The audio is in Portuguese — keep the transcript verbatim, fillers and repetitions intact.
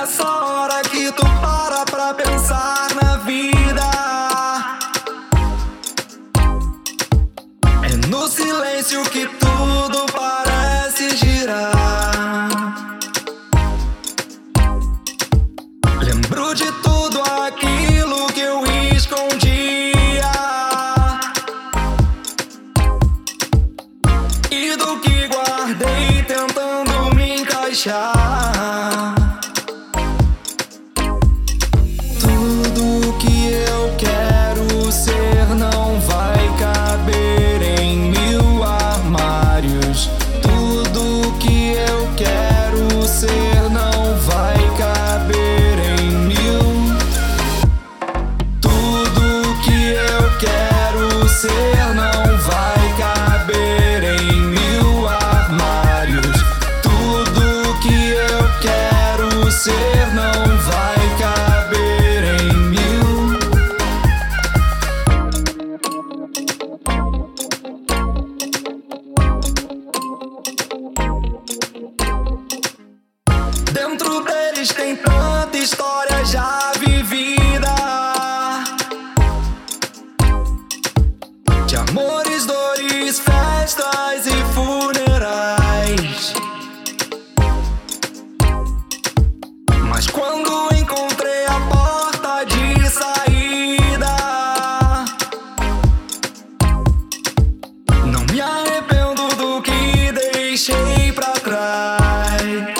nessa hora que tu para pra pensar na vida. É no silêncio que tudo parece girar. Lembro de tudo aquilo que eu escondia e do que guardei tentando me encaixar. Tudo que eu quero ser não vai caber em mil armários. Tudo que eu quero ser não vai caber em mil. Tudo que eu quero ser não vai caber em mil armários. Tudo que eu quero ser não vai caber em mil. Dentro deles tem tanta história já vivida, de amores, dores, festas e funerais. Mas quando encontrei a porta de saída, não me arrependo do que deixei pra trás.